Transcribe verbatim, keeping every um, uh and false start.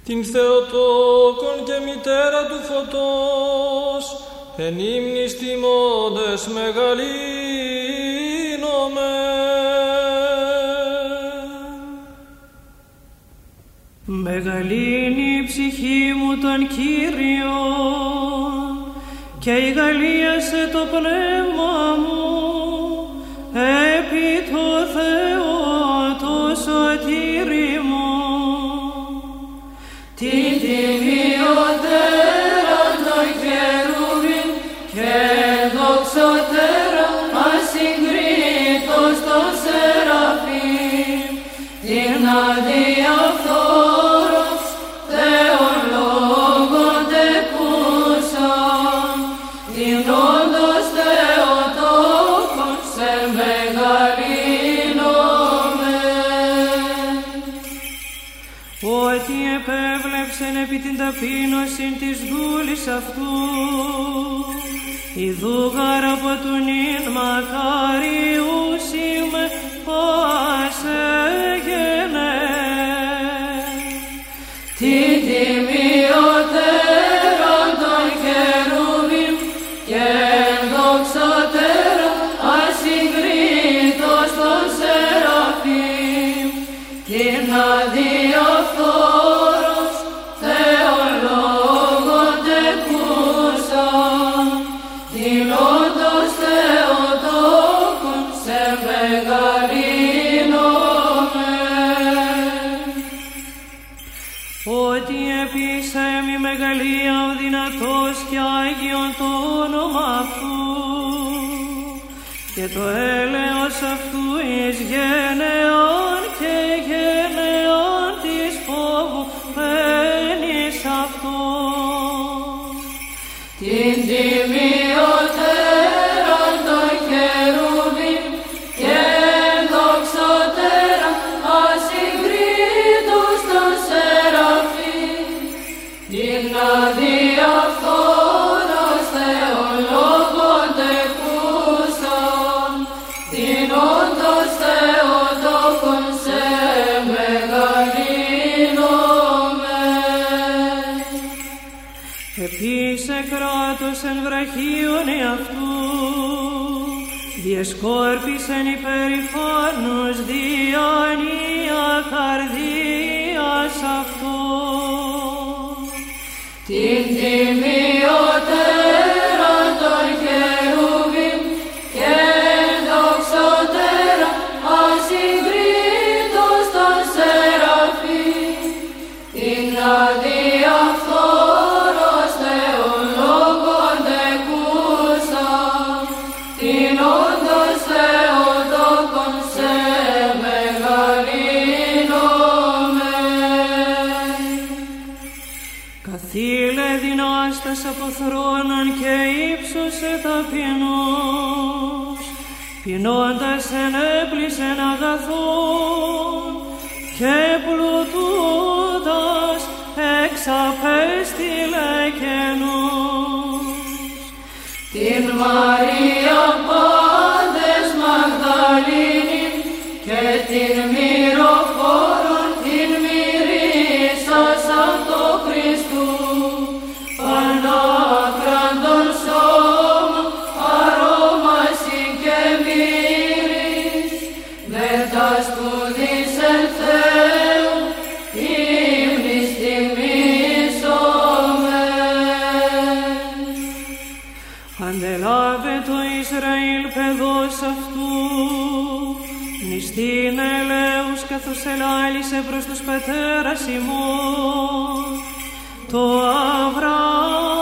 την Θεοτόκον και μητέρα του φωτός, εν ύμνης τιμώντες μεγαλύνομαι. Μεγαλύνει η ψυχή μου τον Κύριο και ηγαλίασε το πνεύμα μου επί το Θεό το σωτήρι μου. Την τιμιωτέρα των χερουβίμ και δοξωτέρα ασυγκρίτως των σεραφείμ, την αδιαφθόρος Θεόν λόγον τεκούσαν, την όντως Θεοτόκον σε μεγαλύνομαι. Ότι επέβλεψεν επί την ταπείνωσιν της δούλης αυτού, ιδούγαρ από του νυν μακάριους είμαι πάσε γενέ. Την τιμιωτέρα των χερουβίμ και δοξωτέρα ασυγκρίτως των σεραφείμ, την αδιαφθόρος Θεόν λόγον τεκούσαν, την όντως Θεοτόκον σε μεγαλύνομαι. Ότι επίσα εμεί μεγαλεία ο δυνατός και Άγιον το όνομα αυτού και το έλεος αυτού εις γενεάν και γενεάν της φόβου μένεις αυτό. Την τιμιωτέρα των χερουβίμ και δοξωτέρα ασυγκρίτως των σεραφείμ, την αδιαφθόρος Θεόν λόγον τεκούσαν, την όντως Θεοτόκον σε μεγαλύνομαι. Επίσε κράτος εν βραχίων εαυτού, διεσκόρπισεν υπερηφάνους διάνοια καρδίας αυτό. Την τιμιωτέρα των χερουβίμ και δοξωτέρα ασυγκρίτως των σεραφείμ, την αδιαφθόρος Θεόν λόγον τεκούσαν, την όντως Θεοτόκον σε μεγαλύνομαι. Καθήλε δυνάστας από θρόνων και ύψωσε ταπεινούς, πεινώντας ενέπλησεν αγαθών και πλουτούντας εξαπέστειλε καινούς. Την Μαρία πάντες Μαγδαλήνην και την μυροφόρον την μυρίσας αυτο Χριστού, πανάκραντον σώμα αρώμαση και μύρης, μετάς του δισεν Θεού ύμνης τιμήσομεν. Αντελάβε το Ισραήλ παιδός αυτού, νηστήν ελέους καθώς ελάλησε προς τους πατέρας ημών, το Αβραάμ